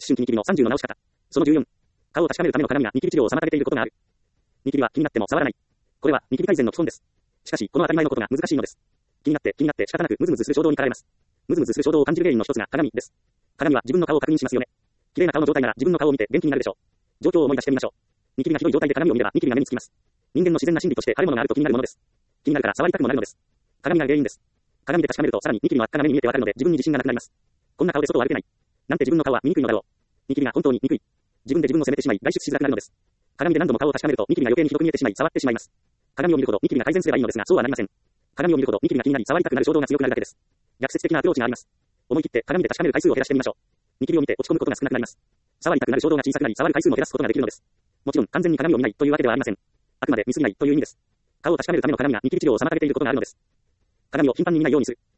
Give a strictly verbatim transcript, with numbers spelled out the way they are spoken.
春期ニキビのさんじゅうの直し方。そのじゅうよん。顔を確かめるための鏡がニキビ治療を妨げていることがある。ニキビは気になっても触らない。これはニキビ改善の基本です。しかし、この当たり前のことが難しいのです。気になって、気になって仕方なくムズムズする衝動に駆られます。ムズムズする衝動を感じる原因の一つが鏡です。鏡は自分の顔を確認しますよね。綺麗な顔の状態なら自分の顔を見て元気になるでしょう。状況を思い出してみましょう。ニキビがひどい状態で鏡を見ればニキビが目につきます。人間の自然な心理として腫れ物があると気になるものです。気になるから触りたくもなるのです。鏡が原因です。鏡で確かめるとさらにニキビの悪化が目に見えてわかるので自分に自信がなくなります。こんな顔で外を歩けない。なんて自分の顔は見にくいのだろう。ニキビが本当に憎い。自分で自分を責めてしまい外出しづらくなるのです。鏡で何度も顔を確かめるとニキビが余計にひどく見えてしまい触ってしまいます。鏡を見るほどニキビが改善すればいいのですがそうはなりません。鏡を見るほどニキビが気になり触りたくなる衝動が強くなるだけです。逆説的なアプローチがあります。思い切って鏡で確かめる回数を減らしてみましょう。ニキビを見て落ち込むことが少なくなります。触りたくなる衝動が小さくなり触る回数も減らすことができるのです。もちろん完全に鏡を見ないというわけではありません。あくまで見すぎないという意味です。顔を確かめるための鏡がニキビ治療を妨げていることがあるのです。鏡を頻繁に見ないようにする。